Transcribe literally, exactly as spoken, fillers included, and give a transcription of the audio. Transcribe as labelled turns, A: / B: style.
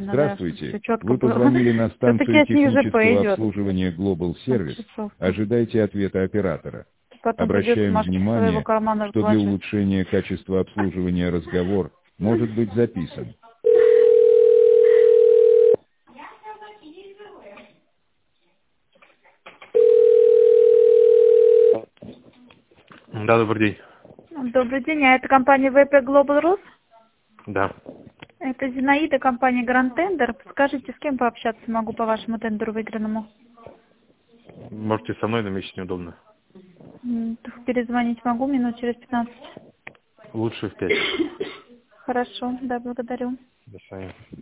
A: именно,
B: Здравствуйте.
A: да, четко
B: Вы
A: было.
B: позвонили на станцию технического
A: идет.
B: обслуживания Global Service. Ожидайте ответа оператора.
A: Потом придется
B: Обращаем
A: Машке со своего
B: внимание,
A: кармана
B: что для
A: выложить.
B: улучшения качества обслуживания разговор может быть записан.
C: Да, добрый день.
A: Добрый день, а это компания ви пи Global Rus?
C: Да.
A: Это Зинаида, компания Grand Tender. Скажите, с кем пообщаться могу по вашему тендеру выигранному?
C: Можете со мной, но мне сейчас неудобно.
A: М, Перезвонить могу минут через пятнадцать.
C: Лучше в пять.
A: Хорошо, да, благодарю.
C: До свидания.